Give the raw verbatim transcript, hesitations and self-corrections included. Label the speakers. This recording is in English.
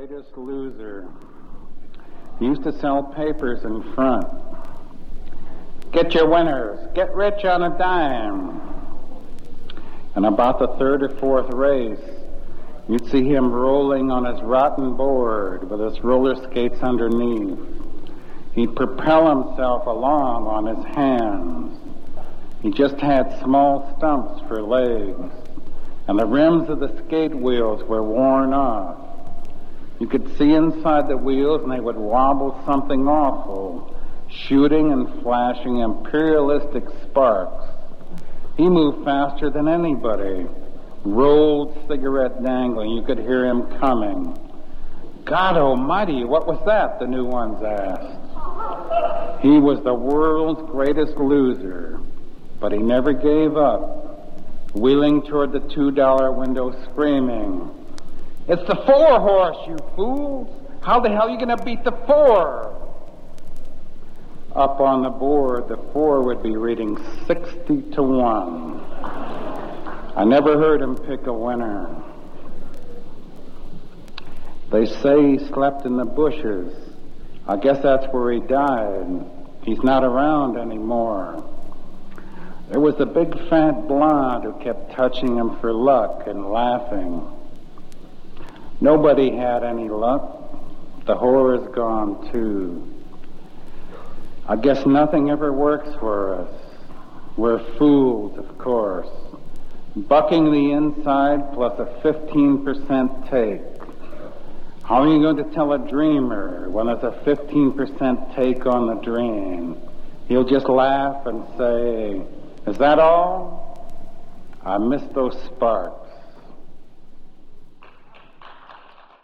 Speaker 1: greatest loser. He used to sell papers in front. Get your winners. Get rich on a dime. And about the third or fourth race, you'd see him rolling on his rotten board with his roller skates underneath. He'd propel himself along on his hands. He just had small stumps for legs, and the rims of the skate wheels were worn off. You could see inside the wheels, and they would wobble something awful, shooting and flashing imperialistic sparks. He moved faster than anybody, rolled cigarette dangling. You could hear him coming. God almighty, what was that? The new ones asked. He was the world's greatest loser, but he never gave up, wheeling toward the two-dollar window screaming, "It's the four horse, you fools! How the hell are you going to beat the four?" Up on the board, the four would be reading sixty to one. I never heard him pick a winner. They say he slept in the bushes. I guess that's where he died. He's not around anymore. There was a big fat blonde who kept touching him for luck and laughing. Nobody had any luck. The whore is gone too. I guess nothing ever works for us. We're fools, of course. Bucking the inside plus a fifteen percent take. How are you going to tell a dreamer when there's a fifteen percent take on the dream? He'll just laugh and say, "Is that all? I missed those sparks."